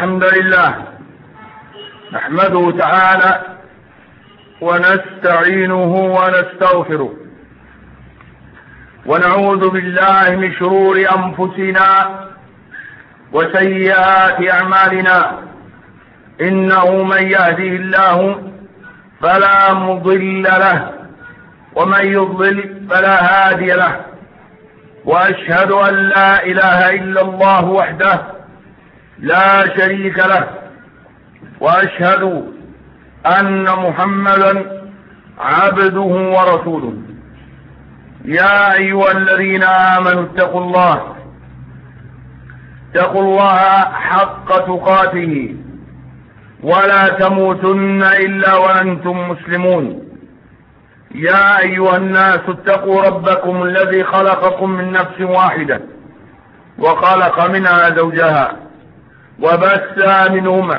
الحمد لله نحمده تعالى ونستعينه ونستغفره ونعوذ بالله من شرور أنفسنا وسيئات أعمالنا. إنه من يهده الله فلا مضل له ومن يضلل فلا هادي له، وأشهد أن لا إله إلا الله وحده لا شريك له، وأشهد أن محمدا عبده ورسوله. يا أيها الذين آمنوا اتقوا الله حق تقاته ولا تموتن إلا وأنتم مسلمون. يا أيها الناس اتقوا ربكم الذي خلقكم من نفس واحدة وخلق منها زوجها وبث منهما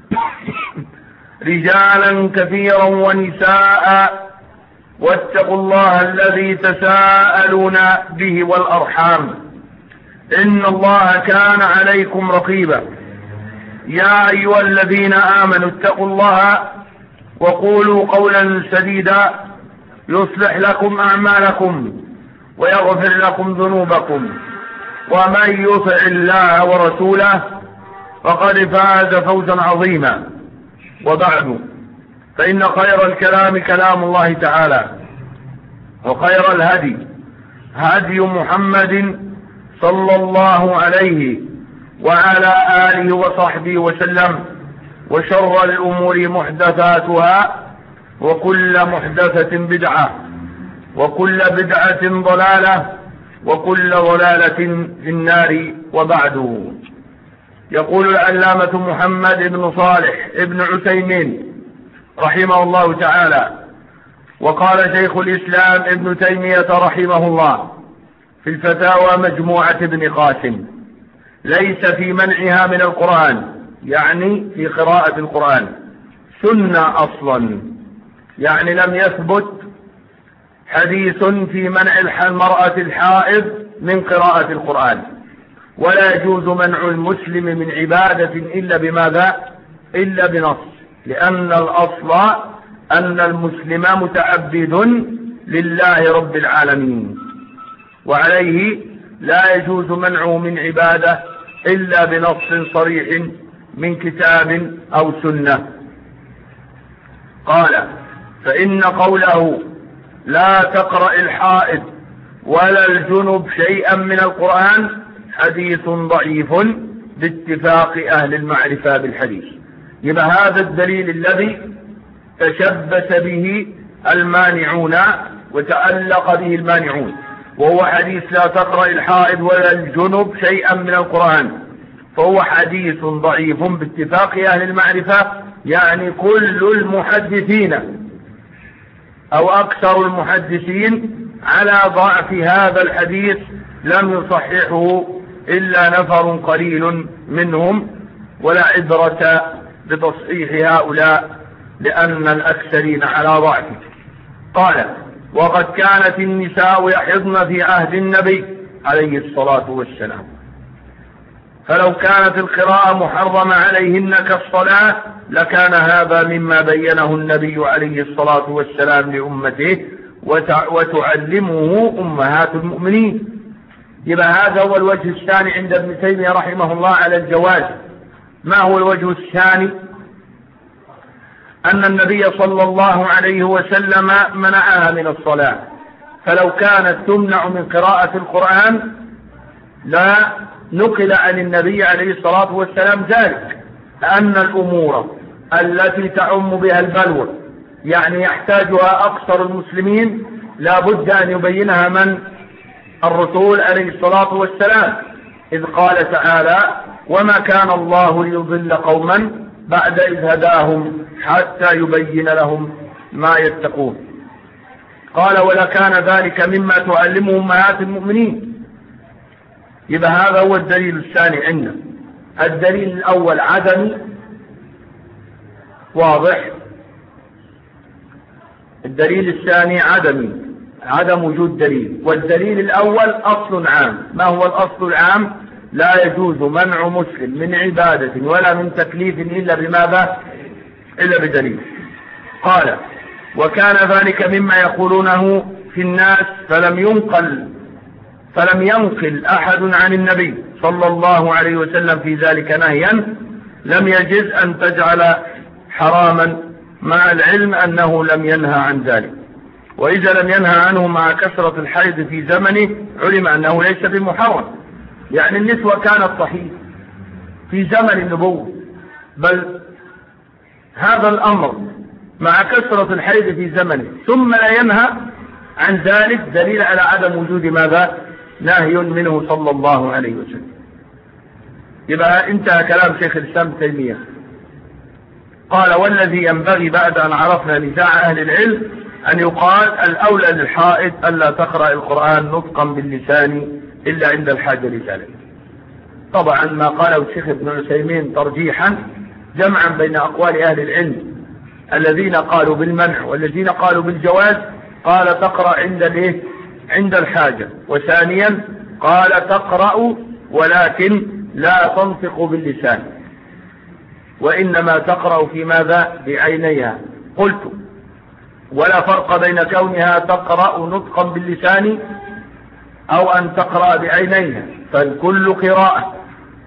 رجالا كثيرا ونساء، واتقوا الله الذي تساءلون به والأرحام إن الله كان عليكم رقيبا. يا أيها الذين آمنوا اتقوا الله وقولوا قولا سديدا يصلح لكم أعمالكم ويغفر لكم ذنوبكم، ومن يطع الله ورسوله فقد فاز فوزا عظيما. وبعد، فإن خير الكلام كلام الله تعالى، وخير الهدي هدي محمد صلى الله عليه وعلى آله وصحبه وسلم، وشر الأمور محدثاتها، وكل محدثة بدعة، وكل بدعة ضلالة، وكل ضلالة في النار. وبعد، يقول العلامة محمد بن صالح ابن عثيمين رحمه الله تعالى، وقال شيخ الإسلام ابن تيمية رحمه الله في الفتاوى مجموعة ابن قاسم: ليس في منعها من القرآن، يعني في قراءة القرآن، سنة أصلا، يعني لم يثبت حديث في منع المرأة الحائض من قراءة القرآن، ولا يجوز منع المسلم من عبادة إلا بماذا؟ إلا بنص، لأن الأصل أن المسلم متعبد لله رب العالمين، وعليه لا يجوز منعه من عبادة إلا بنص صريح من كتاب أو سنة. قال: فإن قوله لا تقرأ الحائض ولا الجنب شيئا من القرآن حديث ضعيف باتفاق أهل المعرفة بالحديث. يبقى هذا الدليل الذي تشبث به المانعون وتألق به المانعون، وهو حديث لا تقرأ الحائض ولا الجنب شيئا من القرآن، فهو حديث ضعيف باتفاق أهل المعرفة، يعني كل المحدثين أو أكثر المحدثين على ضعف هذا الحديث، لم يصححه إلا نفر قليل منهم، ولا عبرة بتصحيح هؤلاء لأن الأكثرين على ضعفه. قال: وقد كانت النساء يحضن في عهد النبي عليه الصلاة والسلام، فلو كانت القراءة محرمة عليهن كالصلاة لكان هذا مما بينه النبي عليه الصلاة والسلام لأمته وتعلمه أمهات المؤمنين. يبقى هذا هو الوجه الثاني عند ابن تيمية رحمه الله على الجواز. ما هو الوجه الثاني؟ أن النبي صلى الله عليه وسلم منعها من الصلاة، فلو كانت تمنع من قراءة القرآن لا نقل عن النبي عليه الصلاة والسلام ذلك، لأن الأمور التي تعم بها البلوى يعني يحتاجها أكثر المسلمين لا بد أن يبينها من؟ الرسول عليه الصلاة والسلام، إذ قال تعالى: وما كان الله ليضل قوما بعد إذ هداهم حتى يبين لهم ما يتقون. قال: ولكان ذلك مما تعلمه أمهات المؤمنين. يبقى هذا هو الدليل الثاني عندنا. الدليل الأول عدم، واضح. الدليل الثاني عدم وجود دليل. والدليل الأول أصل عام. ما هو الأصل العام؟ لا يجوز منع مسلم من عبادة ولا من تكليف إلا بماذا؟ إلا بدليل. قال: وكان ذلك مما يقولونه في الناس فلم ينقل أحد عن النبي صلى الله عليه وسلم في ذلك نهيا لم يجز أن تجعل حراما، مع العلم أنه لم ينهى عن ذلك. وإذا لم ينهى عنه مع كثرة الحيض في زمنه علم أنه ليس بمحرم. يعني النسوة كانت صحيح في زمن النبوة، بل هذا الأمر مع كثرة الحيض في زمنه ثم لا ينهى عن ذلك دليل على عدم وجود ماذا؟ نهي منه صلى الله عليه وسلم. يبقى انتهى كلام شيخ الإسلام ابن تيمية. قال: والذي ينبغي بعد أن عرفنا نزاع أهل العلم أن يقال الأولى للحائض ألا تقرأ القرآن نطقا باللسان إلا عند الحاجة لذلك. طبعا ما قاله الشيخ ابن عثيمين ترجيحا جمعا بين أقوال أهل العلم الذين قالوا بالمنع والذين قالوا بالجواز. قال: تقرأ عند الحاجة. وثانيا قال: تقرأ ولكن لا تنطق باللسان، وإنما تقرأ في ماذا؟ بعينيها. قلت: ولا فرق بين كونها تقرأ نطقا باللسان أو أن تقرأ بعينيها، فالكل قراءة.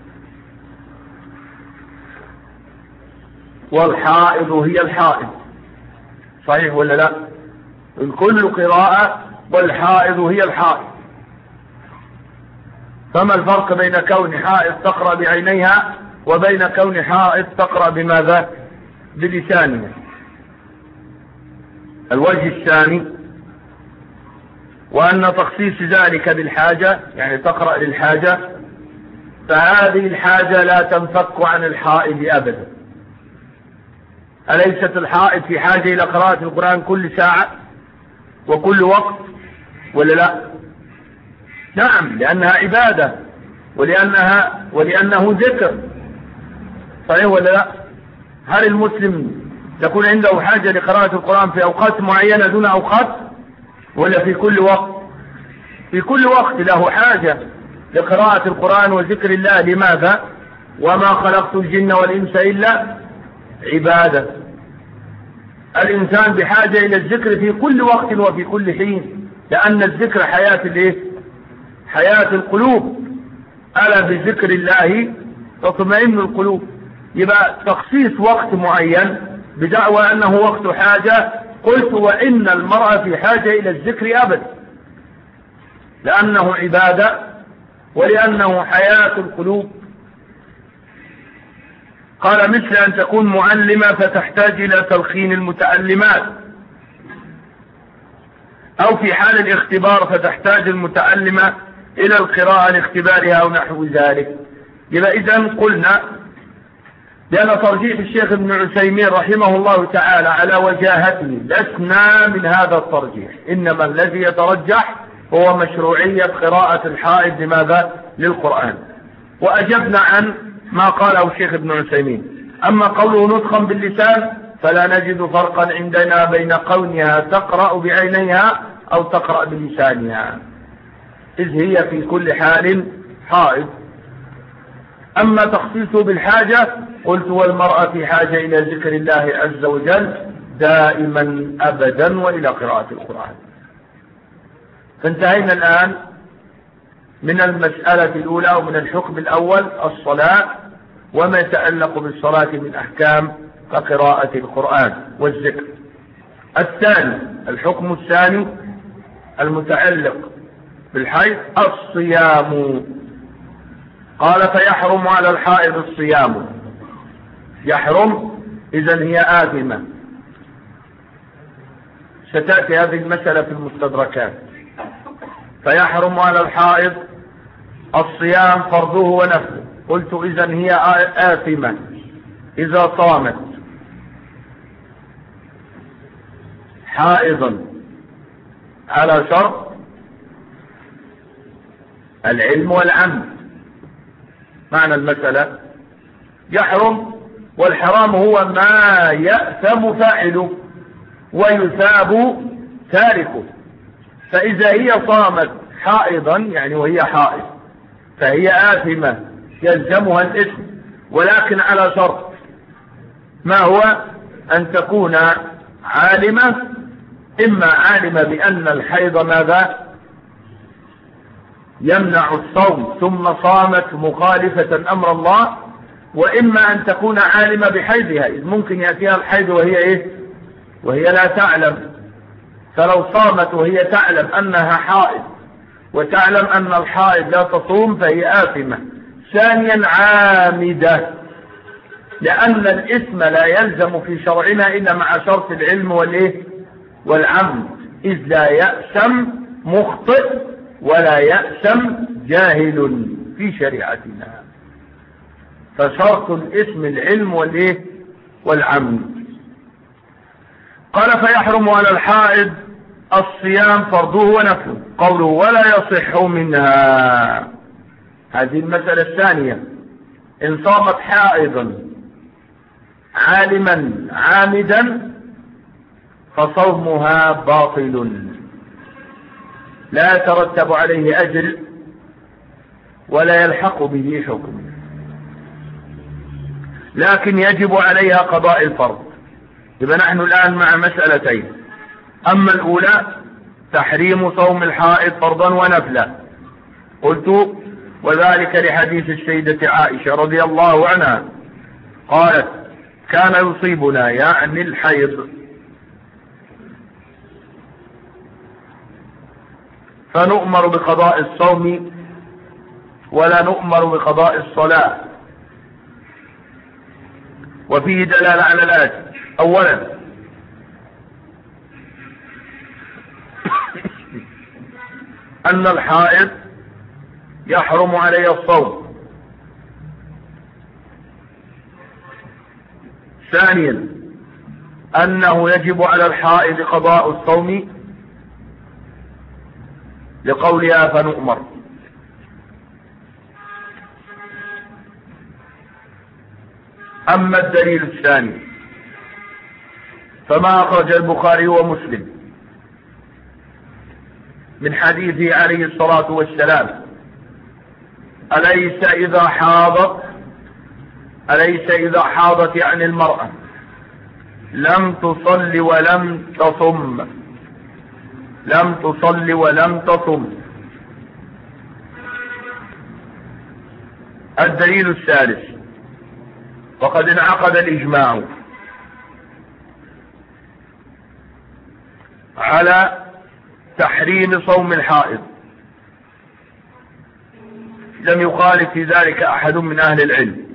والحائض هي الحائض، صحيح ولا لا؟ الكل قراءة والحائض هي الحائض. فما الفرق بين كون حائض تقرأ بعينيها وبين كون حائض تقرأ بماذا؟ بلسانها. الوجه الثاني وأن تخصيص ذلك بالحاجة، يعني تقرأ للحاجة، فهذه الحاجة لا تنفك عن الحائض أبدا. أليست الحائض في حاجة إلى قراءة القرآن كل ساعة وكل وقت ولا لا؟ نعم، لأنها عبادة ولأنه ذكر، صحيح ولا لا؟ هل المسلم تكون عنده حاجة لقراءة القرآن في أوقات معينة دون أوقات، ولا في كل وقت؟ في كل وقت له حاجة لقراءة القرآن وذكر الله. لماذا؟ وما خلقت الجن والإنس إلا عبادة. الإنسان بحاجة إلى الذكر في كل وقت وفي كل حين، لأن الذكر حياة القلوب. ألا بذكر الله تطمئن القلوب. يبقى تخصيص وقت معين بدعوى أنه وقت حاجة، قلت: وإن المرأة في حاجة إلى الذكر أبدا، لأنه عبادة ولأنه حياة القلوب. قال: مثل أن تكون معلمة فتحتاج إلى تلقين المتعلمات، أو في حال الاختبار فتحتاج المتعلمة إلى القراءة لاختبارها أو نحو ذلك. يبقى إذن قلنا لأن ترجيح الشيخ ابن عثيمين رحمه الله تعالى على وجاهته لسنا من هذا الترجيح، إنما الذي يترجح هو مشروعية قراءة الحائض لماذا؟ للقرآن. وأجبنا عن ما قاله الشيخ ابن عثيمين. أما قوله نطقا باللسان فلا نجد فرقا عندنا بين كونها تقرأ بعينيها أو تقرأ بلسانها، إذ هي في كل حال حائض. أما تخصيصه بالحاجة قلت: والمرأة في حاجة إلى ذكر الله عز وجل دائما أبدا وإلى قراءة القرآن. فانتهينا الآن من المسألة الأولى ومن الحكم الأول الصلاة وما يتعلق بالصلاة من أحكام كقراءة القرآن والذكر. الثاني الحكم الثاني المتعلق بالحيض الصيام. قال: فيحرم على الحائض الصيام. يحرم إذن هي آثمة. ستأتي هذه المسألة في المستدركات. فيحرم على الحائض الصيام فرضه ونفله. قلت: إذن هي آثمة إذا صامت حائضا على شرط العلم والعمل. معنى المسألة يحرم، والحرام هو ما يأثم فاعله ويثاب تاركه. فإذا هي صامت حائضا، يعني وهي حائض، فهي آثمة يلزمها الإثم، ولكن على شرط، ما هو؟ أن تكون عالمة، إما عالمة بأن الحيض ماذا يمنع الصوم ثم صامت مخالفة أمر الله، وإما أن تكون عالمة بحيضها، إذ ممكن يأتيها الحيض وهي لا تعلم، فلو صامت وهي تعلم أنها حائض وتعلم أن الحائض لا تصوم فهي آثمة. ثانيا عامدة، لأن الإثم لا يلزم في شرعنا إلا مع شرط العلم والعمد، إذ لا يأسم مخطئ ولا يأسم جاهل في شريعتنا، فشرط الإثم العلم والعمد. قال فيحرم على الحائض الصيام فرضه ونفله، قوله ولا يصح منها. هذه المسألة الثانية، إن صامت حائضا عالما عامدا فصومها باطل، لا يترتب عليه أجر ولا يلحق به حكم، لكن يجب عليها قضاء الفرض. يبقى نحن الآن مع مسألتين، أما الأولى تحريم صوم الحائض فرضا ونفلا، قلت وذلك لحديث السيدة عائشة رضي الله عنها قالت كان يصيبنا يعني الحيض فنؤمر بقضاء الصوم ولا نؤمر بقضاء الصلاة. وفيه دلالة على الآتي: أولا أن الحائض يحرم عليه الصوم. ثانيا أنه يجب على الحائض قضاء الصوم لقولها فنؤمر. أما الدليل الثاني فما أخرج البخاري ومسلم من حديثه عليه الصلاة والسلام: أليس إذا حاضت يعني المرأة لم تصل ولم تصم. الدليل الثالث: وقد انعقد الإجماع على تحريم صوم الحائض، لم يخالف في ذلك أحد من أهل العلم.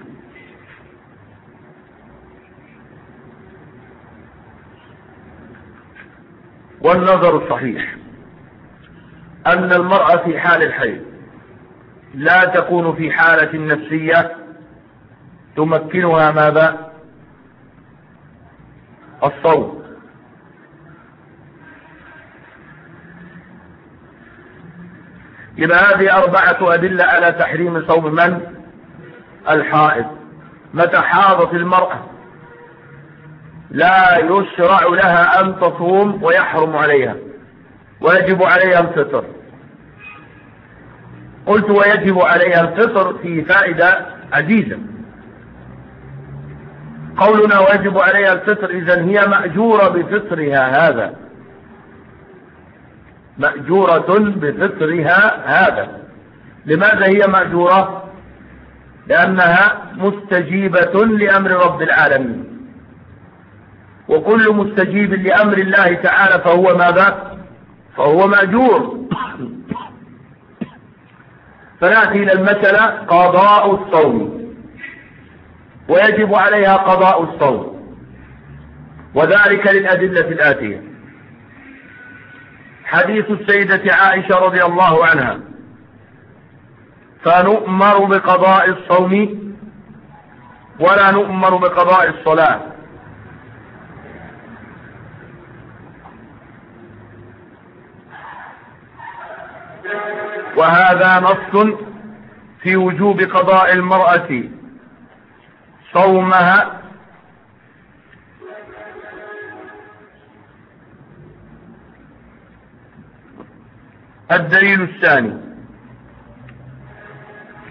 والنظر الصحيح أن المرأة في حال الحيض لا تكون في حالة نفسية تمكنها ماذا؟ الصوم. يبقى هذه 4 أدلة على تحريم صوم من؟ الحائض. متى حاضت المرأة لا يشرع لها أن تصوم ويحرم عليها ويجب عليها الفطر. قلت ويجب عليها الفطر في فائدة عزيزة. قولنا ويجب عليها الفطر إذن هي مأجورة بفطرها هذا، مأجورة بفطرها هذا. لماذا هي مأجورة؟ لأنها مستجيبة لأمر رب العالمين، وكل مستجيب لأمر الله تعالى فهو ماذا؟ فهو مأجور. فنأتي إلى المسألة قضاء الصوم، ويجب عليها قضاء الصوم، وذلك للأدلة الآتية: حديث السيدة عائشة رضي الله عنها: فنؤمر بقضاء الصوم ولا نؤمر بقضاء الصلاة. وهذا نص في وجوب قضاء المرأة صومها الدليل الثاني: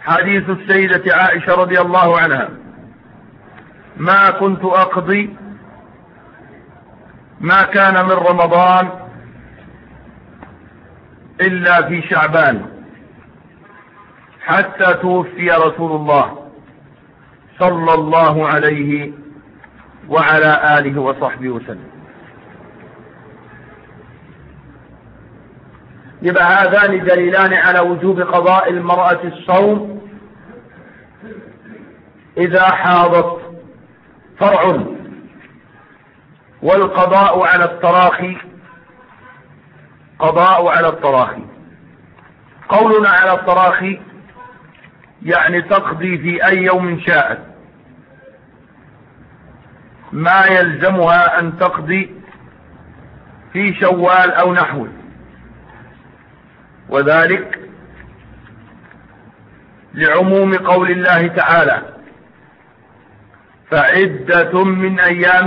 حديث السيدة عائشة رضي الله عنها: ما كنت أقضي ما كان من رمضان إلا في شعبان حتى توفي رسول الله صلى الله عليه وعلى آله وصحبه وسلم. يبقى هذان دليلان على وجوب قضاء المرأة الصوم إذا حاضت. فرع. والقضاء على التراخي قضاء على التراخي. قولنا على التراخي يعني تقضي في أي يوم شاءت، ما يلزمها أن تقضي في شوال أو نحوه، وذلك لعموم قول الله تعالى: فعدة من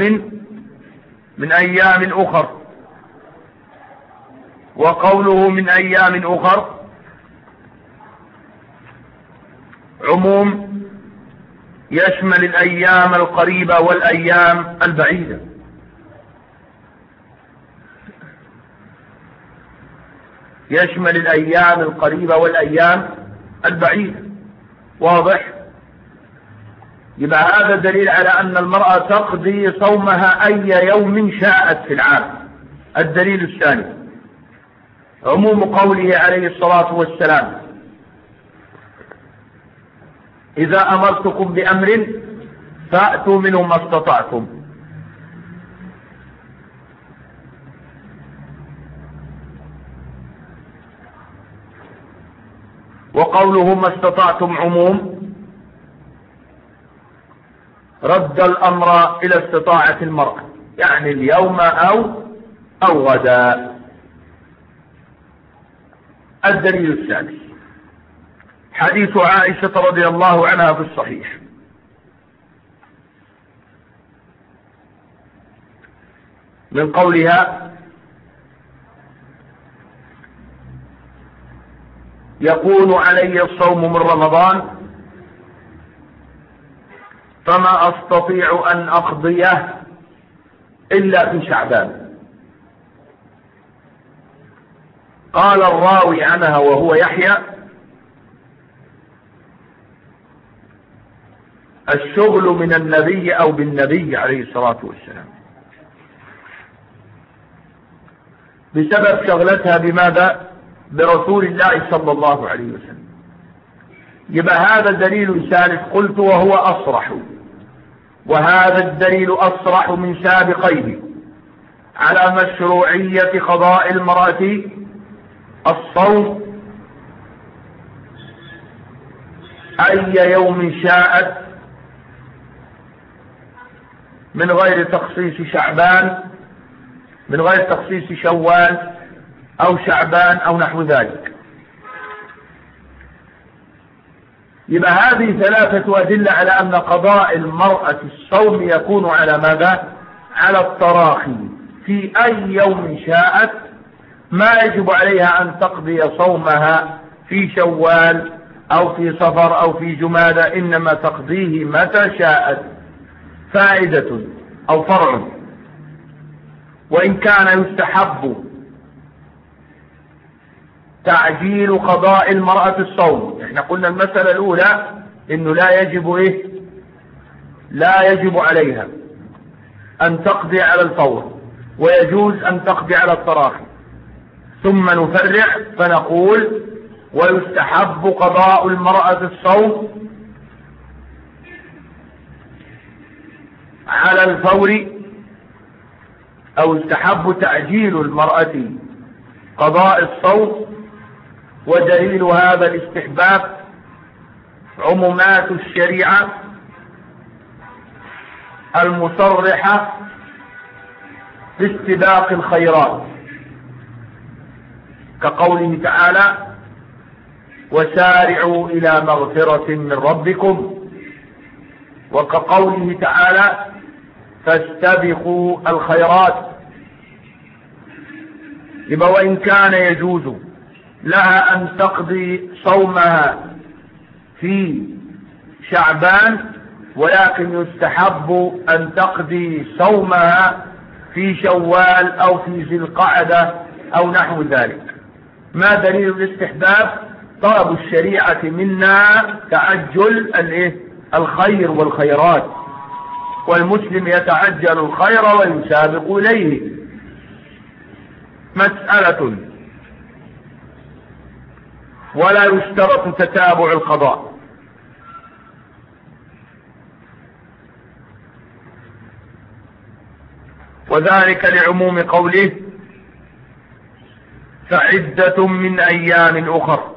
أيام أخر. وقوله من أيام أخر عموم يشمل الأيام القريبة والأيام البعيدة. يشمل الأيام القريبة والأيام البعيدة. واضح؟ يبقى هذا دليل على أن المرأة تقضي صومها أي يوم شاءت في العام. الدليل الثاني عموم قوله عليه الصلاة والسلام: إذا أمرتكم بأمر فأتوا منه ما استطعتم. وقوله ما استطعتم عموم رد الأمر إلى استطاعة المرأة، يعني اليوم أو غدا. الدليل الثالث حديث عائشة رضي الله عنها في الصحيح: من قولها: يكون علي الصوم من رمضان فما أستطيع أن أقضيه إلا في شعبان. قال الراوي عنها وهو يحيى: الشغل من النبي أو بالنبي عليه الصلاة والسلام، بسبب شغلتها بماذا؟ برسول الله صلى الله عليه وسلم. يبقى هذا دليل ثالث قلت وهو أصرح، وهذا الدليل أصرح من سابقيه على مشروعية قضاء المرأة الصوم أي يوم شاءت من غير تخصيص شعبان، من غير تخصيص شوال أو شعبان أو نحو ذلك. يبقى هذه ثلاثة أدلة على أن قضاء المرأة الصوم يكون على ماذا؟ على التراخي في أي يوم شاءت، ما يجب عليها أن تقضي صومها في شوال أو في صفر أو في جمادى، إنما تقضيه متى شاءت. فائدة أو فرع: وإن كان يستحب تعجيل قضاء المرأة الصوم. احنا قلنا المسألة الأولى إنه لا يجب عليها أن تقضي على الفور، ويجوز أن تقضي على التراخي. ثم نفرع فنقول: ويستحب قضاء المرأة الصوم على الفور، أو يستحب تعجيل المرأة قضاء الصوم. ودليل هذا الاستحباب عمومات الشريعة المصرحة باستباق الخيرات، كقوله تعالى: وسارعوا إلى مغفرة من ربكم، وكقوله تعالى: فاستبقوا الخيرات. يبقى وإن كان يجوز لها أن تقضي صومها في شعبان، ولكن يستحب أن تقضي صومها في شوال أو في ذي القعدة أو نحو ذلك. ما دليل الاستحباب؟ طلب الشريعة منا تعجل الخير والخيرات، والمسلم يتعجل الخير ويسابق إليه. مسألة: ولا يشترط تتابع القضاء. وذلك لعموم قوله: فعدة من أيام أخر.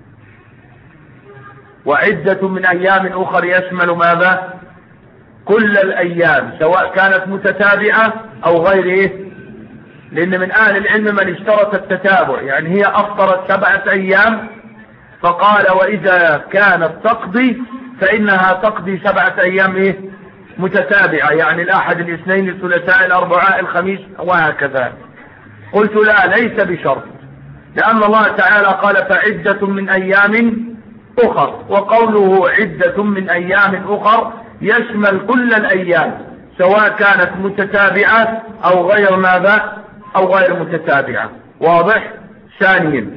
وعدة من أيام أخر يشمل ماذا؟ كل الأيام، سواء كانت متتابعة أو غيره، لأن من أهل العلم من اشترط التتابع، يعني هي أفطرت 7 أيام فقال وإذا كانت تقضي فإنها تقضي 7 أيام متتابعة، يعني الأحد الاثنين الثلاثاء الأربعاء الخميس وهكذا. قلت لا، ليس بشرط، لأن الله تعالى قال فعدة من أيام أخر، وقوله عدة من أيام أخر يشمل كل الأيام سواء كانت متتابعة أو غير ماذا، أو غير متتابعة. واضح؟ ثانيا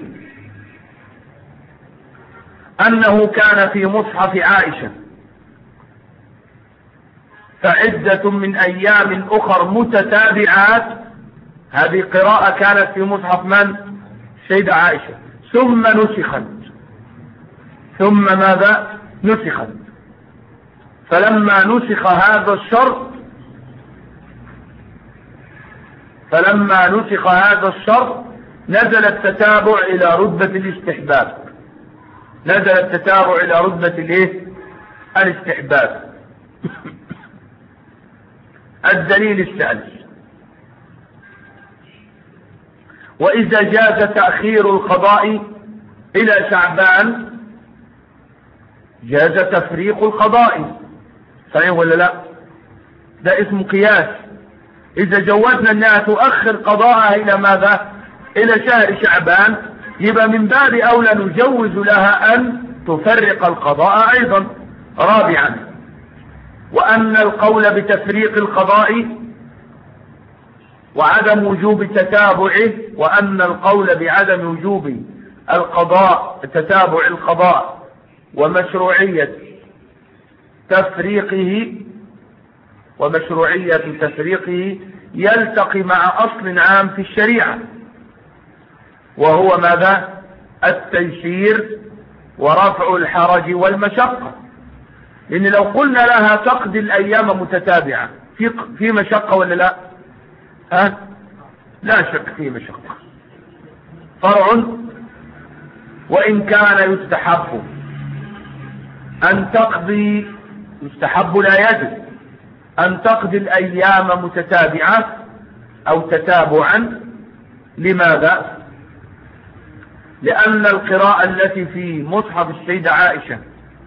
أنه كان في مصحف عائشة فعدة من أيام أخر متتابعات، هذه قراءة كانت في مصحف من؟ سيدة عائشة، ثم نسخت. ثم ماذا؟ نسخت. فلما نسخ هذا الشرط نزل التتابع إلى رتبة الاستحباب. نزل التتابع إلى رتبة الاستحباب. الدليل الثالث: وإذا جاز تأخير القضاء إلى شعبان جاز تفريق القضاء. صحيح ولا لا؟ ده اسم قياس. إذا جوزنا أنها تؤخر قضاءها إلى ماذا؟ إلى شهر شعبان، يبقى من باب أولى نجوز لها أن تفرق القضاء أيضا. رابعا: وأن القول بتفريق القضاء وعدم وجوب تتابعه، وأن القول بعدم وجوب القضاء تتابع القضاء ومشروعية تفريقه يلتقي مع أصل عام في الشريعة، وهو ماذا؟ التيسير ورفع الحرج والمشقة. لأن لو قلنا لها تقضي الأيام متتابعة في مشقة ولا لا؟ لا شك في مشقة. فرع: وإن كان يستحب أن تقضي، يستحب لا يجب أن تقضي الأيام متتابعة أو تتابعا. لماذا؟ لأن القراءة التي في مصحف السيدة عائشة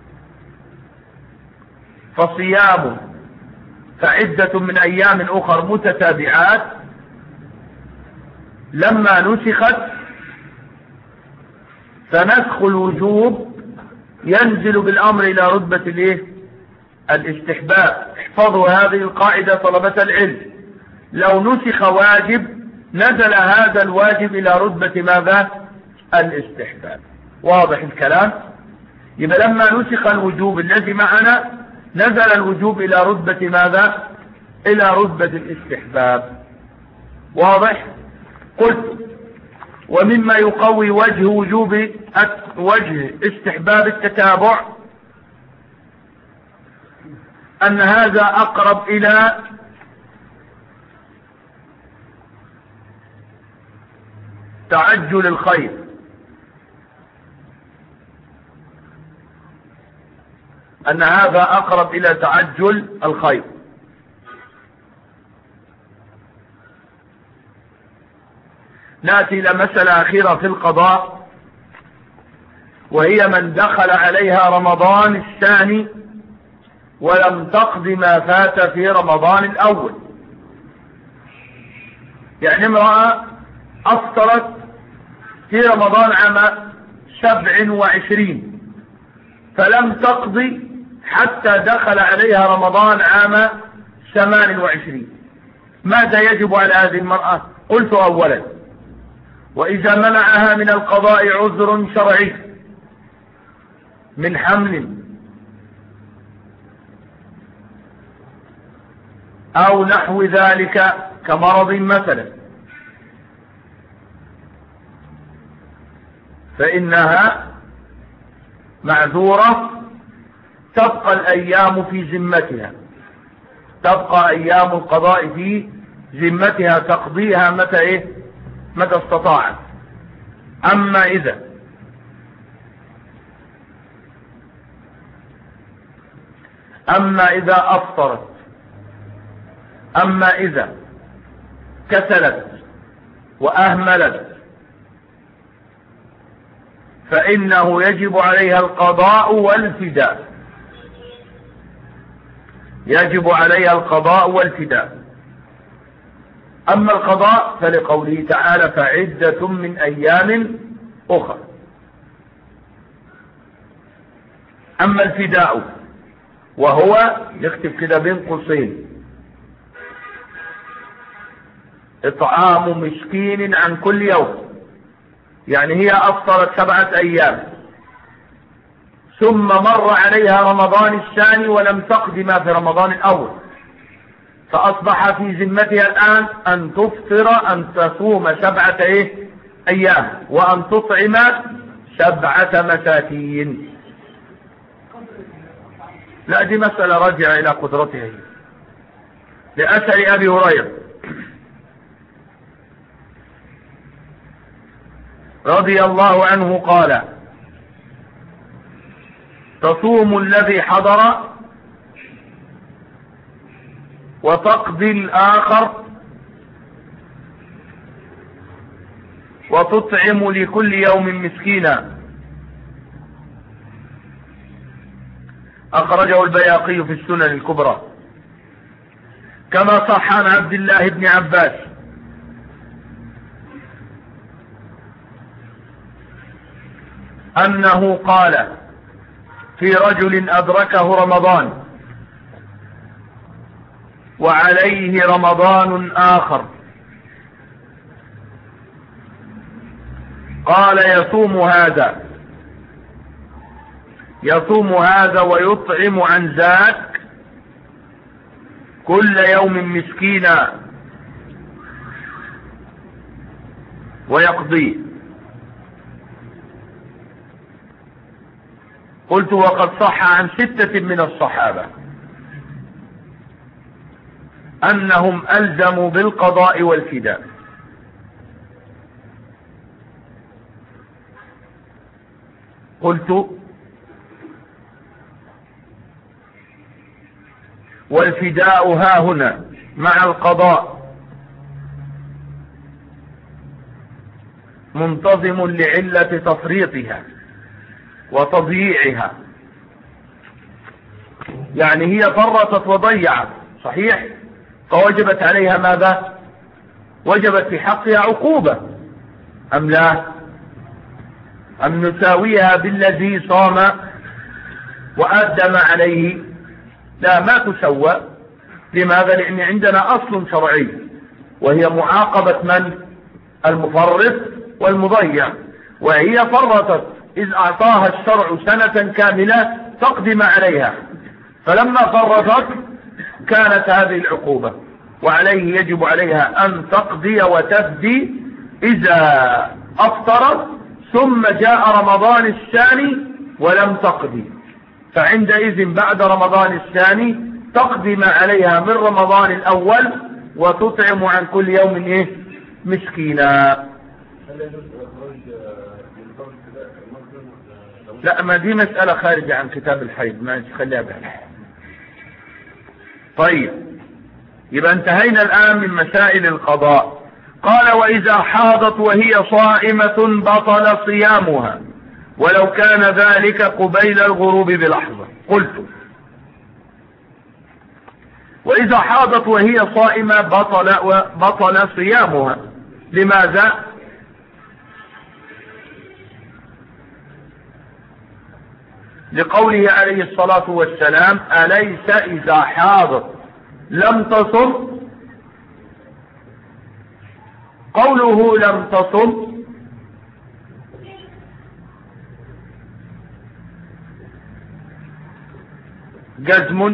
فصيام فعدة من أيام أخر متتابعات لما نسخت فنسخ الوجوب ينزل بالأمر إلى رتبة الاستحباب. احفظوا هذه القاعدة طلبة العلم، لو نسخ واجب نزل هذا الواجب إلى رتبة ماذا؟ الاستحباب. واضح الكلام؟ يبقى لما نسخ الوجوب الذي معنا نزل الوجوب إلى رتبة ماذا؟ إلى رتبة الاستحباب. واضح؟ قلت: ومما يقوي وجه استحباب التتابع أن هذا أقرب إلى تعجل الخير، أن هذا أقرب إلى تعجل الخير. نأتي إلى مسألة أخيرة في القضاء، وهي من دخل عليها رمضان الثاني ولم تقض ما فات في رمضان الأول. يعني امرأة أفطرت في رمضان عام 27 فلم تقضي حتى دخل عليها رمضان عام 28، ماذا يجب على هذه المرأة؟ قلت أولا: وإذا منعها من القضاء عذر شرعي من حمل أو نحو ذلك كمرض مثلا، فإنها معذورة، تبقى الأيام في ذمتها، تبقى أيام القضاء في ذمتها، تقضيها متى استطاعت. أما إذا أفطرت، أما إذا كسلت وأهملت فإنه يجب عليها القضاء والفداء، يجب عليها القضاء والفداء. أما القضاء فلقوله تعالى: فعدة من أيام أخرى. أما الفداء وهو يكتب كده بين قوسين: إطعام مسكين عن كل يوم، يعني هي أفطرت 7 أيام ثم مر عليها رمضان الثاني ولم تقض ما في رمضان الأول، فأصبح في ذمتها الآن أن تفطر، أن تصوم 7 أيام وأن تطعم 7 مساكين. لا، دي مسألة راجعة إلى قدرتها. لأثر أبي هريرة رضي الله عنه قال: تصوم الذي حضر وتقضي الآخر وتطعم لكل يوم مسكينا. أخرجه البياقي في السنن الكبرى. كما صح عن عبد الله بن عباس أنه قال في رجل أدركه رمضان وعليه رمضان آخر، قال: يصوم هذا ويطعم عن ذاك كل يوم مسكينا ويقضيه. قلت: وقد صح عن 6 من الصحابة أنهم ألزموا بالقضاء والفداء. قلت: والفداء ها هنا مع القضاء منتظم لعلة تفريطها وتضييعها، يعني هي فرطت وضيعت صحيح، فوجبت عليها ماذا؟ وجبت في حقها عقوبة أم لا؟ أم نساويها بالذي صام وأدى ما عليه؟ لا، ما تسوى. لماذا؟ لأن عندنا أصل شرعي وهي معاقبة من؟ المفرط والمضيع، وهي فرطت إذ أعطاها الشرع 1 كاملة تقدم عليها، فلما فرطت كانت هذه العقوبة، وعليه يجب عليها أن تقضي وتفدي إذا أفطرت ثم جاء رمضان الثاني ولم تقضي، فعندئذ بعد رمضان الثاني تقضي ما عليها من رمضان الأول وتطعم عن كل يوم مسكينا. لا، ما دي مسألة خارجة عن كتاب الحيض، ما نخليها بها. طيب، يبقى انتهينا الآن من مسائل القضاء. قال: وإذا حاضت وهي صائمة بطل صيامها ولو كان ذلك قبيل الغروب بلحظة. قلت: وإذا حاضت وهي صائمة بطل صيامها. لماذا؟ لقوله عليه الصلاة والسلام أليس إذا حاضت لم تصم. قوله لم تصم جزم،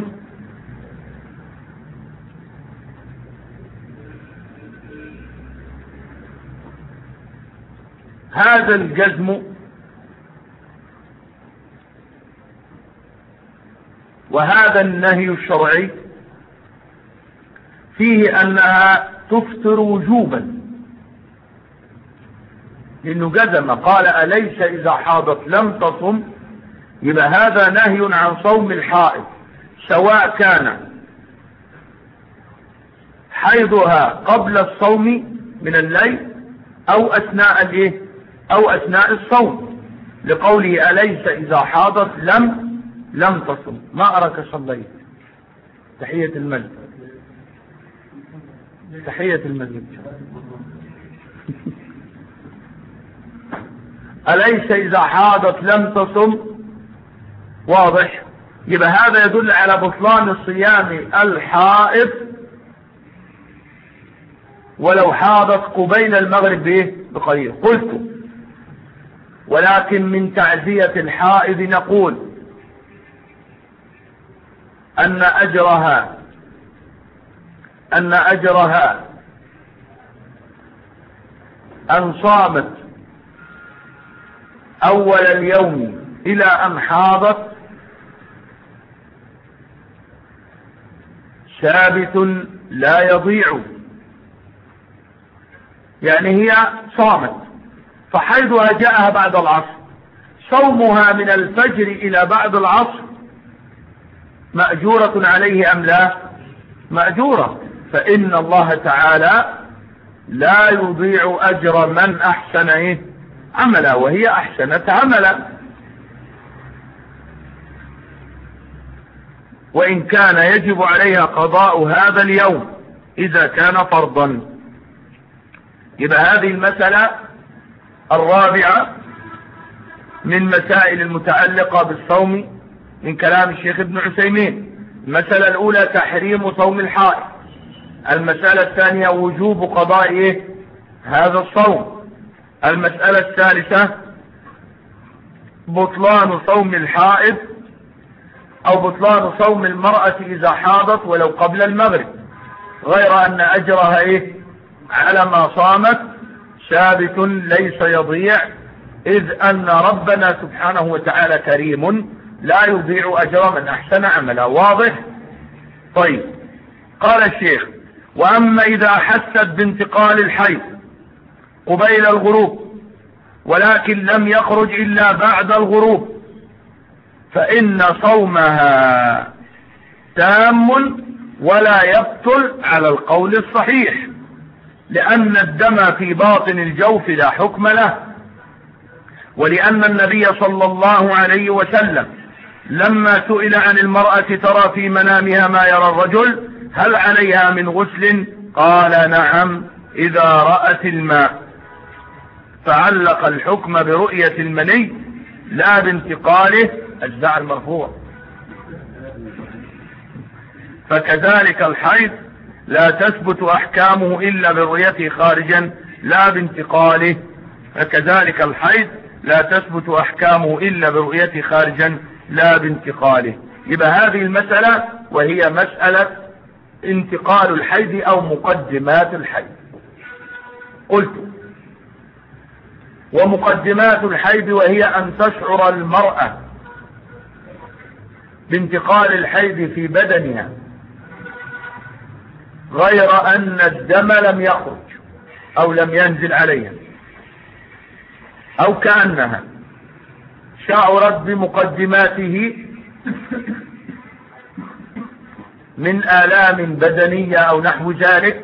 هذا الجزم وهذا النهي الشرعي فيه أنها تفطر وجوبا، لأنه جزم قال أليس إذا حاضت لم تصم، يبقى هذا نهي عن صوم الحائض سواء كان حيضها قبل الصوم من الليل أو أثناء الصوم، لقوله أليس إذا حاضت لم تصم. ما أراك صليت. تحية المسجد، تحية المسجد. أليس إذا حاضت لم تصم، واضح. يبقى هذا يدل على بطلان الصيام الحائض ولو حاضت قبيل المغرب بقليل. قلت ولكن من تعزية الحائض نقول أن أجرها أن صامت أول اليوم إلى أن حاضت ثابت لا يضيع. يعني هي صامت فحيضها جاءها بعد العصر، صومها من الفجر إلى بعد العصر مأجورة عليه أم لا؟ مأجورة. فإن الله تعالى لا يضيع أجر من أحسن عملا، وهي أحسنت عملا، وإن كان يجب عليها قضاء هذا اليوم إذا كان فرضا. يبقى هذه المسألة الرابعة من مسائل المتعلقة بالصوم من كلام الشيخ ابن عثيمين. المسألة الأولى تحريم صوم الحائض. المسألة الثانية وجوب قضاء هذا الصوم. المسألة الثالثة بطلان صوم الحائض أو بطلان صوم المرأة إذا حاضت ولو قبل المغرب، غير أن أجرها على ما صامت ثابت ليس يضيع، إذ أن ربنا سبحانه وتعالى كريم لا يضيع أجر من أحسن عملا. واضح؟ طيب. قال الشيخ وأما إذا حست بانتقال الحيض قبيل الغروب ولكن لم يخرج إلا بعد الغروب فإن صومها تام ولا يبطل على القول الصحيح، لأن الدم في باطن الجوف لا حكم له، ولأن النبي صلى الله عليه وسلم لما سئل عن المرأة ترى في منامها ما يرى الرجل هل عليها من غسل قال نعم إذا رأت الماء، فعلق الحكم برؤية المني لا بانتقاله. أجزاء المرفوع. فكذلك الحيض لا تثبت أحكامه إلا برؤيته خارجا لا بانتقاله، فكذلك الحيض لا تثبت أحكامه إلا برؤيته خارجا لا بانتقاله. يبقى هذه المسألة وهي مسألة انتقال الحيض أو مقدمات الحيض. قلت ومقدمات الحيض وهي أن تشعر المرأة بانتقال الحيض في بدنها غير أن الدم لم يخرج أو لم ينزل عليها، أو كأنها شعرت بمقدماته من آلام بدنية أو نحو ذلك،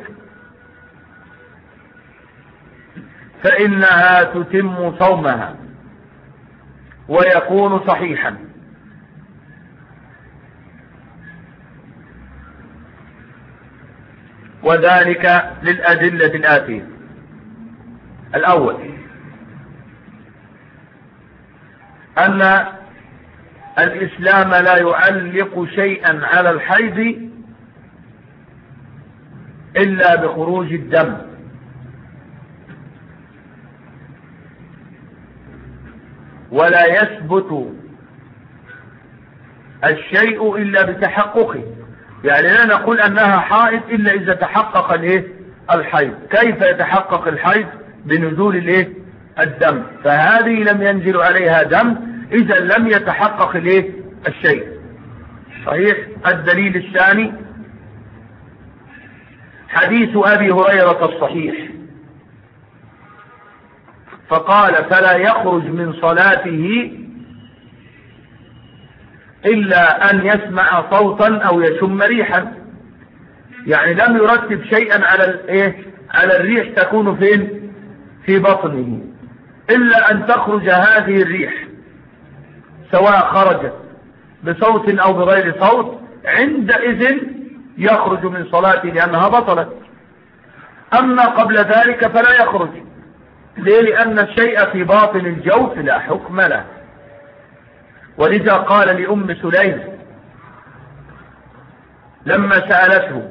فإنها تتم صومها ويكون صحيحا. وذلك للأدلة الآتية. الأول أن الإسلام لا يعلق شيئا على الحيض إلا بخروج الدم، ولا يثبت الشيء إلا بتحققه. يعني لا نقول أنها حائض إلا إذا تحقق الحيض. كيف يتحقق الحيض؟ بنزول الدم، فهذه لم ينزل عليها دم، إذا لم يتحقق الشيء. صحيح. الدليل الثاني حديث أبي هريرة الصحيح، فقال: فلا يخرج من صلاته إلا أن يسمع صوتا أو يشم ريحا. يعني لم يرتب شيئا على الريح تكون فين؟ في بطنه، إلا أن تخرج هذه الريح، سواء خرجت بصوت أو بغير صوت، عندئذ يخرج من صلاته لأنها بطلت. أما قبل ذلك فلا يخرج. ليه؟ لأن الشيء في باطن الجوف لا حكم له. ولذا قال لأم سليم لما سألته: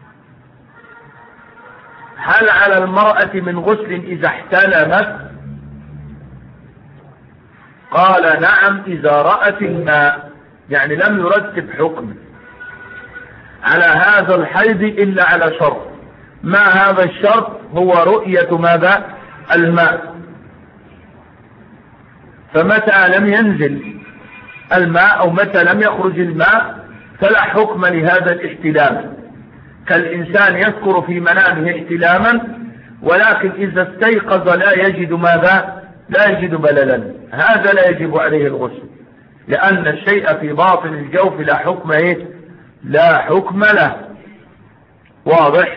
هل على المرأة من غسل إذا احتلمت؟ قال: نعم إذا رأت الماء. يعني لم يرتب حكم على هذا الحيض إلا على شرط. ما هذا الشرط؟ هو رؤية ماذا؟ الماء. فمتى لم ينزل الماء أو متى لم يخرج الماء فلا حكم لهذا الاحتلام. كالإنسان يذكر في منامه احتلاما، ولكن إذا استيقظ لا يجد ماذا؟ لا يجد بللا، هذا لا يجب عليه الغسل، لأن الشيء في باطن الجوف لا حكم لا حكم له. واضح؟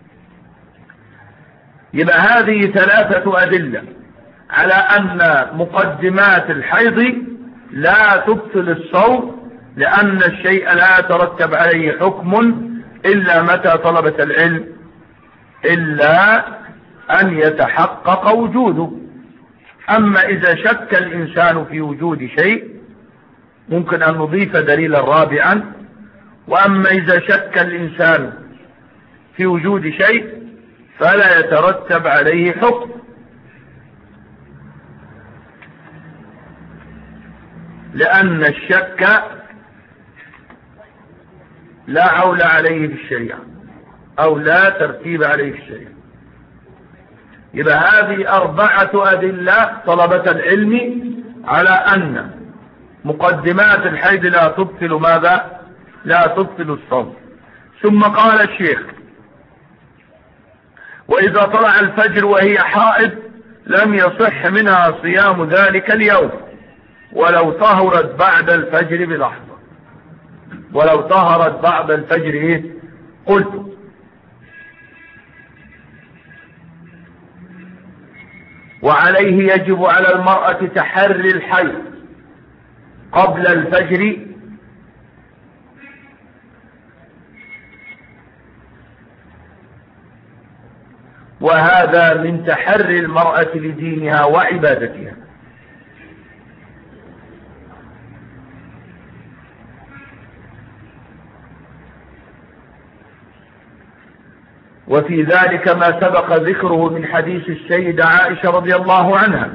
يبقى هذه ثلاثة أدلة على أن مقدمات الحيض لا تبطل الصوم، لأن الشيء لا يترتب عليه حكم إلا متى طلبت العلم، إلا أن يتحقق وجوده. أما إذا شك الإنسان في وجود شيء ممكن أن نضيف دليلا رابعا: وأما إذا شك الإنسان في وجود شيء فلا يترتب عليه حكم، لأن الشك لا عول عليه في الشريعة أو لا ترتيب عليه في الشريعة. يبقى هذه 4 أدلة طلبة العلم على أن مقدمات الحيض لا تبطل ماذا؟ لا تبطل الصوم. ثم قال الشيخ: وإذا طلع الفجر وهي حائض لم يصح منها صيام ذلك اليوم ولو طهرت بعد الفجر بلحظة. ولو طهرت بعد الفجر قلت. وعليه يجب على المرأة تحري الحيض قبل الفجر وهذا من تحري المرأة لدينها وعبادتها. وفي ذلك ما سبق ذكره من حديث السيدة عائشة رضي الله عنها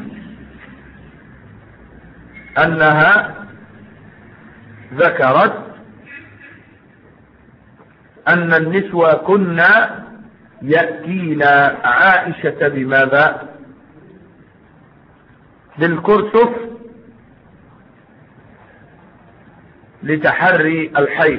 أنها ذكرت أن النسوة كنا يأتينا عائشة بماذا؟ بالكرسف لتحري الحيض.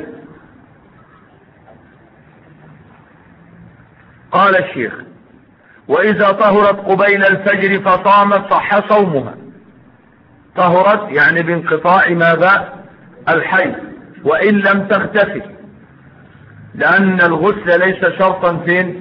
قال الشيخ: وإذا طهرت قبيل الفجر فصامت صح صومها. طهرت يعني بانقطاع ماذا؟ الحيض، وإن لم تغتسل، لأن الغسل ليس شرطا في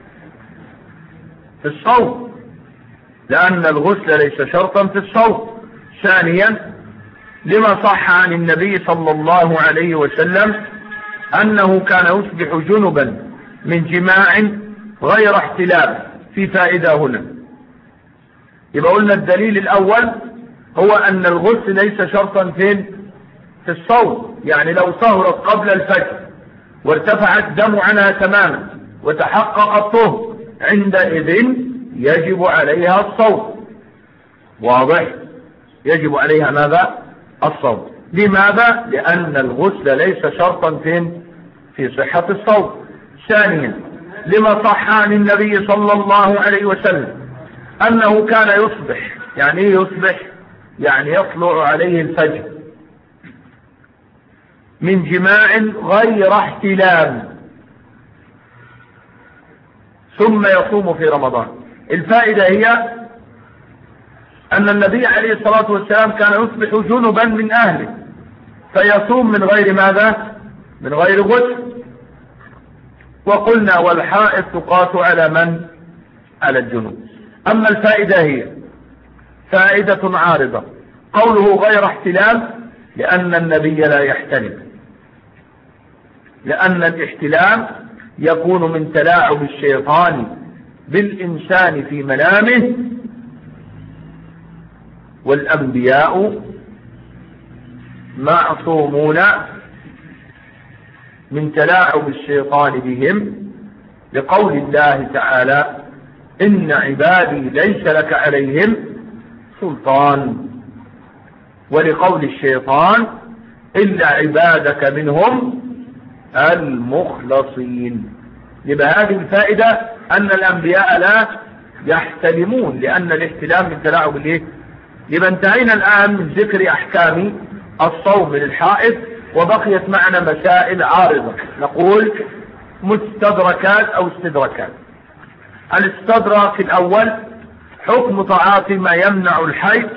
الصوم، لأن الغسل ليس شرطا في الصوم. ثانيا لما صح عن النبي صلى الله عليه وسلم أنه كان يصبح جنبا من جماع غير احتلام. في فائدة هنا. يبقى قلنا الدليل الأول هو أن الغسل ليس شرطا في الصوم، يعني لو سهرت قبل الفجر وارتفع الدم عنها تماما وتحقق الطهر عندئذ يجب عليها الصوم. واضح؟ يجب عليها ماذا؟ الصوم. لماذا؟ لأن الغسل ليس شرطا في صحة الصوم. ثانيا، لما صح عن النبي صلى الله عليه وسلم أنه كان يصبح. يعني ايه يصبح؟ يعني يطلع عليه الفجر من جماع غير احتلام ثم يصوم في رمضان. الفائدة هي أن النبي عليه الصلاة والسلام كان يصبح جنبا من أهله فيصوم من غير ماذا؟ من غير غسل. وقلنا والحائض تقاس على من؟ على الجنوب. أما الفائدة هي فائدة عارضة. قوله غير احتلام لأن النبي لا يحتلم، لأن الاحتلام يكون من تلاعب الشيطان بالإنسان في منامه، والأنبياء معصومون من تلاعب الشيطان بهم، لقول الله تعالى إن عبادي ليس لك عليهم سلطان، ولقول الشيطان إلا عبادك منهم المخلصين. يبقى هذه الفائدة أن الأنبياء لا يحتلمون، لأن الاحتلام من تلاعب الايه. يبقى انتهينا الآن من ذكر أحكام الصوم للحائض، وبقيت معنا مسائل عارضة. نقول مستدركات أو استدركات. الاستدراك الأول حكم تعاطي ما يمنع الحيض.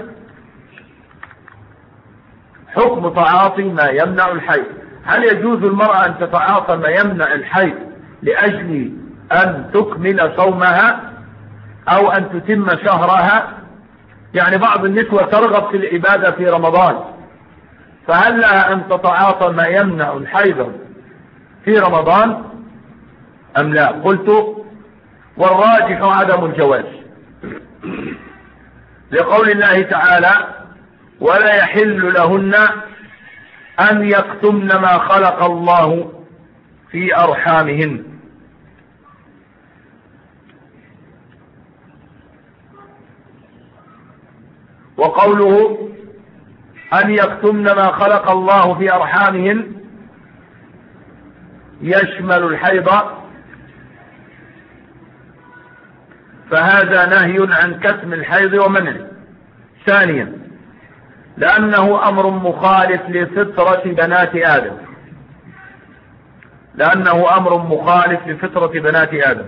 حكم تعاطي ما يمنع الحيض. هل يجوز المرأة أن تتعاطى ما يمنع الحيض لأجل أن تكمل صومها أو أن تتم شهرها؟ يعني بعض النسوة ترغب في العبادة في رمضان، فهل لها أن تتعاطى ما يمنع الحيض في رمضان أم لا؟ قلت والراجح عدم الجواز، لقول الله تعالى ولا يحل لهن أن يكتمن ما خلق الله في أرحامهن. وقوله أن يكتمن ما خلق الله في أرحامهن يشمل الحيض، فهذا نهي عن كتم الحيض ومنعه. ثانيا لأنه أمر مخالف لفطرة بنات آدم، لأنه أمر مخالف لفطرة بنات آدم.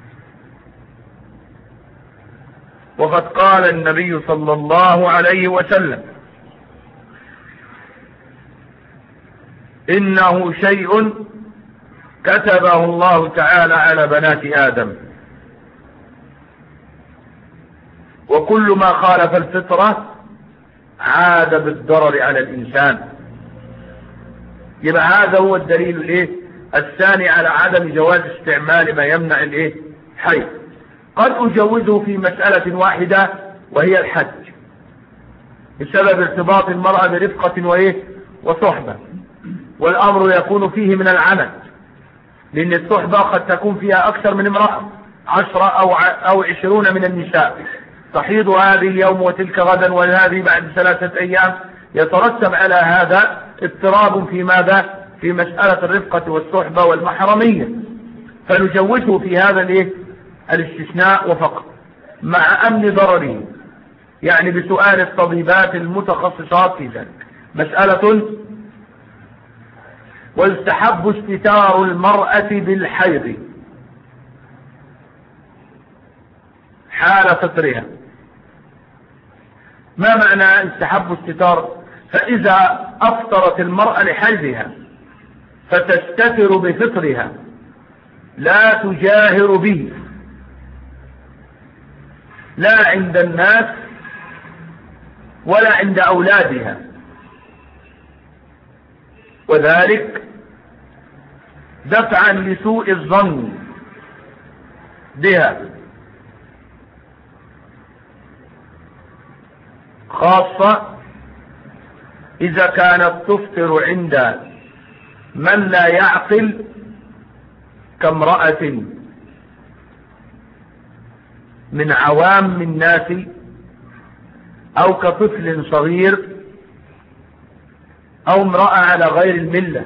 وقد قال النبي صلى الله عليه وسلم إنه شيء كتبه الله تعالى على بنات آدم، وكل ما خالف الفطرة عاد بالضرر على الإنسان. يبقى هذا هو الدليل الايه الثاني على عدم جواز استعمال ما يمنع الايه حيض. قد أجوزه في مسألة واحدة وهي الحج، بسبب ارتباط المرأة برفقة وايه وصحبة، والأمر يكون فيه من العنت، لأن الصحبة قد تكون فيها أكثر من امرأة، 10 أو 20 من النساء، تحيض هذه اليوم وتلك غدا وهذه بعد 3 أيام. يترتب على هذا اضطراب في ماذا؟ في مسألة الرفقة والصحبة والمحرمية، فنجوزه في هذا الاستثناء وفقط، مع أمن ضرره، يعني بسؤال الطبيبات المتخصصات في ذلك. مسألة ويستحب استتار المرأة بالحيض حال فطرها. ما معنى استحب استتار؟ فإذا أفطرت المرأة لحيضها فتستتر بفطرها، لا تجاهر به، لا عند الناس ولا عند أولادها، وذلك دفعا لسوء الظن بها، خاصة إذا كانت تفطر عند من لا يعقل كامرأة من عوام الناس أو كطفل صغير أو امرأة على غير الملة.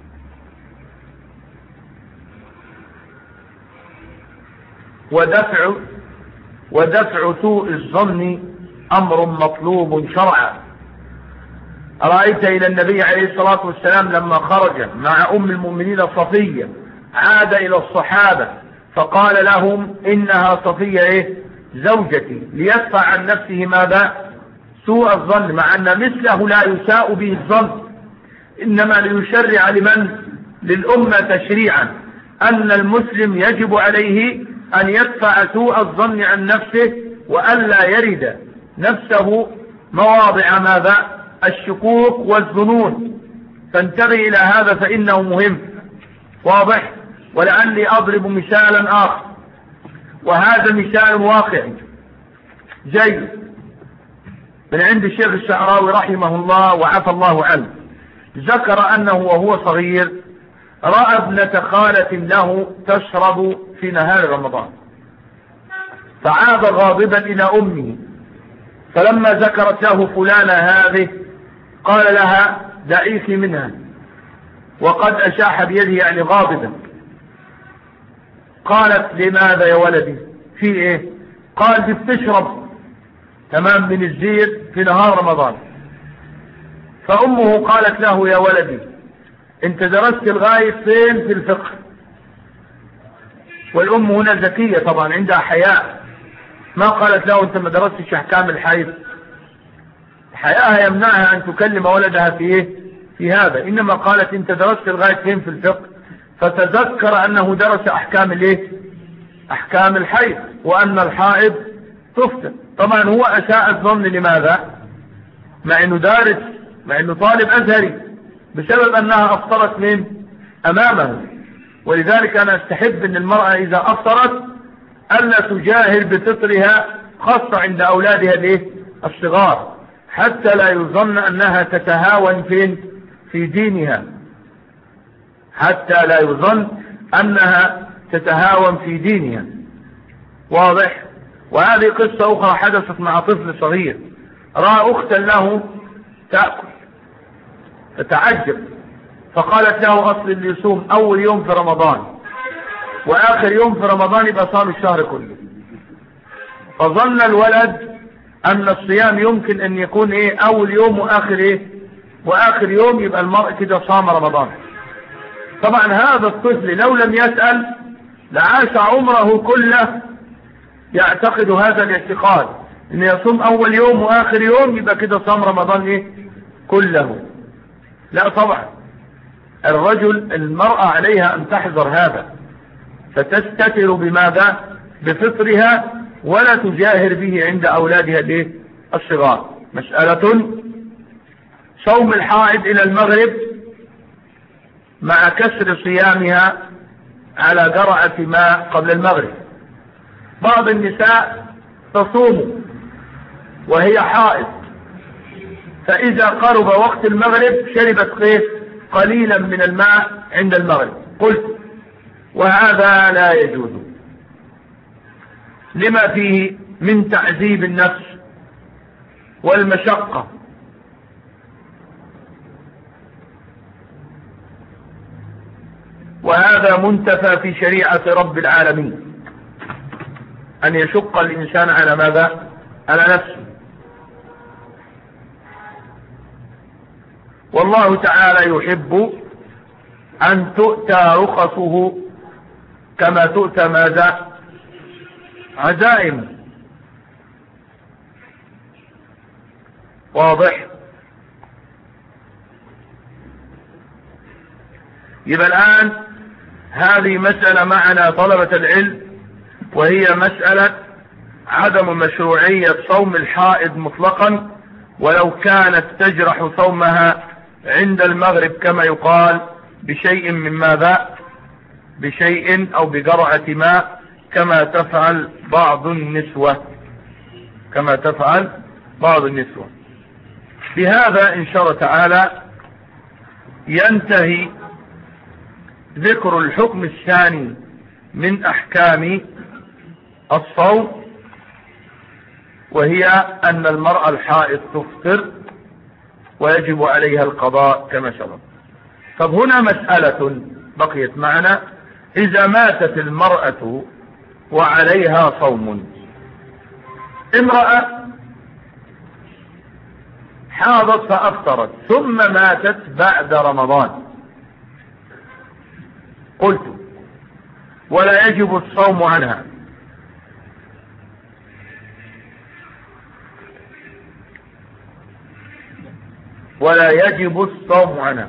ودفع سوء الظن أمر مطلوب شرعا. أرأيت إلى النبي عليه الصلاة والسلام لما خرج مع أم المؤمنين صفية عاد إلى الصحابة فقال لهم إنها صفية زوجتي، ليدفع عن نفسه ماذا؟ سوء الظن، مع أن مثله لا يساء به الظن، إنما ليشرع لمن؟ للأمة تشريعا أن المسلم يجب عليه أن يدفع سوء الظن عن نفسه وألا يرد نفسه مواضع ماذا؟ الشكوك والظنون. فانتبه إلى هذا فإنه مهم. واضح؟ ولعلي أضرب مثالا آخر، وهذا مثال واقعي جيد من عند الشيخ الشعراوي رحمه الله وعفى الله عنه. ذكر أنه وهو صغير رأى ابنة خالة له تشرب في نهار رمضان، فعاد غاضبا إلى أمه، فلما ذكرت له فلانة هذه قال لها دعيك منها، وقد أشاح بيده يعني غاضبا. قالت لماذا يا ولدي؟ في ايه؟ قال دي بتشرب تمام من الزيت في نهار رمضان. فأمه قالت له يا ولدي انت درست لغاية فين في الفقه؟ والأم هنا ذكية طبعا عندها حياء، ما قالت له انت ما درستش احكام الحيض، حياءها يمنعها ان تكلم ولدها في ايه؟ في هذا، انما قالت انت درست لغاية فين في الفقه؟ فتذكر انه درس احكام الايه؟ احكام الحيض، وان الحائض تفطر. طبعا هو اساء الظن لماذا؟ مع انه دارس، مع انه طالب ازهري، بسبب انها افطرت من امامه. ولذلك انا استحب ان المرأة اذا افطرت الا تجاهر بفطرها، خاصة عند اولادها الايه؟ الصغار، حتى لا يظن انها تتهاون في دينها، حتى لا يظن انها تتهاون في دينها. واضح؟ وهذه قصة اخرى حدثت مع طفل صغير رأى اختا له تأكل فتعجب، فقالت له اصل اللي يصوم اول يوم في رمضان واخر يوم في رمضان يبقى صام الشهر كله. فظن الولد ان الصيام يمكن ان يكون اول يوم واخر يوم يبقى المرء كده صام رمضان. طبعا هذا الطفل لو لم يسأل لعاش عمره كله يعتقد هذا الاعتقاد ان يصوم اول يوم واخر يوم يبقى كده صام رمضان كله. لا طبعا، المرأة عليها ان تحذر هذا، فتستتر بماذا؟ بفطرها، ولا تجاهر به عند اولادها الصغار. مسألة صوم الحائض الى المغرب مع كسر صيامها على جرعة ماء قبل المغرب. بعض النساء تصوم وهي حائض، فإذا قرب وقت المغرب شربت قليلا من الماء عند المغرب. قلت وهذا لا يجوز لما فيه من تعذيب النفس والمشقة، وهذا منتفى في شريعة رب العالمين، أن يشق الإنسان على ماذا؟ على نفسه. والله تعالى يحب أن تؤتى رخصه كما تؤتى ماذا؟ عزائم. واضح؟ يبقى الآن هذه مسألة معنا طلبة العلم، وهي مسألة عدم مشروعية صوم الحائض مطلقا ولو كانت تجرح صومها عند المغرب كما يقال بشيء من ماذا؟ بشيء أو بجرعة ماء كما تفعل بعض النسوة، بهذا إن شاء الله تعالى ينتهي ذكر الحكم الثاني من أحكام الصوم، وهي أن المرأة الحائض تفطر ويجب عليها القضاء كما سبق. طب هنا مسألة بقيت معنا: إذا ماتت المرأة وعليها صوم، امرأة حاضت فأفطرت ثم ماتت بعد رمضان، قلت ولا يجب الصوم عنها، ولا يجب الصوم عنها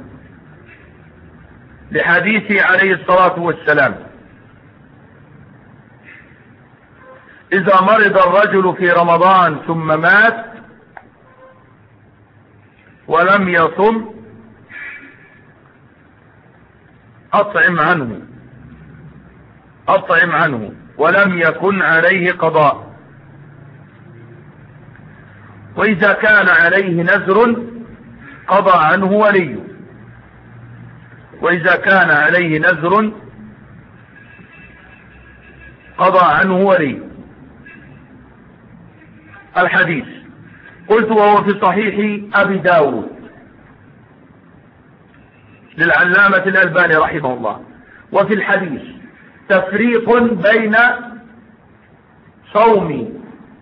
لحديث عليه الصلاة والسلام: إذا مرض الرجل في رمضان ثم مات ولم يصم أطعم عنه ولم يكن عليه قضاء، وإذا كان عليه نذر قضى عنه وليه، وإذا كان عليه نذر قضى عنه وليه. الحديث قلت وهو في صحيح أبي داود للعلامة الألباني رحمه الله. وفي الحديث تفريق بين صوم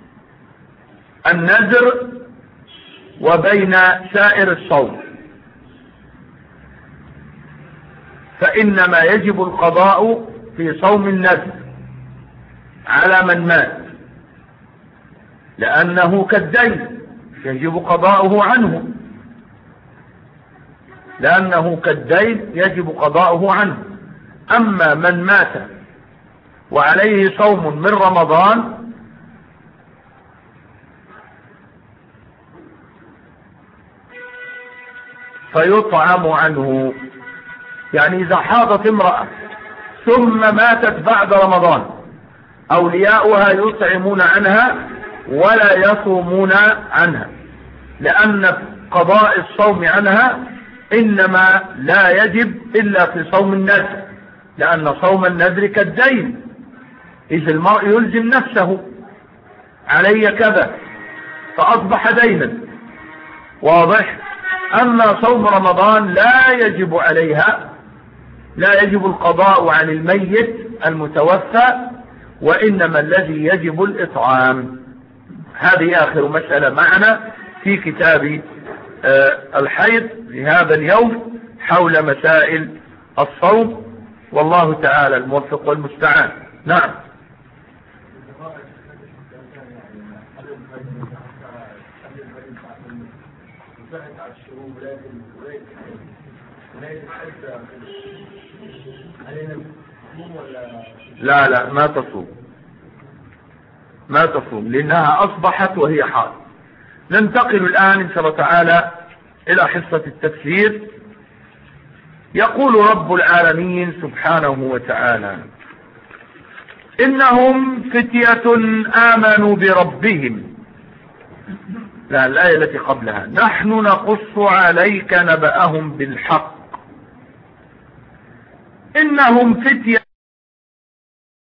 النذر وبين سائر الصوم، فإنما يجب القضاء في صوم النذر على من مات، لأنه كالدين يجب قضاؤه عنه، أما من مات وعليه صوم من رمضان فيطعم عنه. يعني إذا حاضت امرأة ثم ماتت بعد رمضان أولياؤها يطعمون عنها ولا يصومون عنها، لأن قضاء الصوم عنها إنما لا يجب إلا في صوم النذر، لأن صوم النذر كالدين، إذ المرء يلزم نفسه علي كذا فأصبح دينا، واضح. أما صوم رمضان لا يجب عليها، لا يجب القضاء عن الميت المتوفى، وإنما الذي يجب الإطعام. هذه آخر مسألة معنا في كتاب الحيض لهذا اليوم حول مسائل الصوم، والله تعالى الموفق والمستعان. نعم. لا ما تصوم لأنها أصبحت وهي حال. ننتقل الآن إن شاء الله تعالى إلى حصة التفسير. يقول رب العالمين سبحانه وتعالى: إنهم فتية آمنوا بربهم. لا، الآية التي قبلها: نحن نقص عليك نبأهم بالحق. إنهم فتية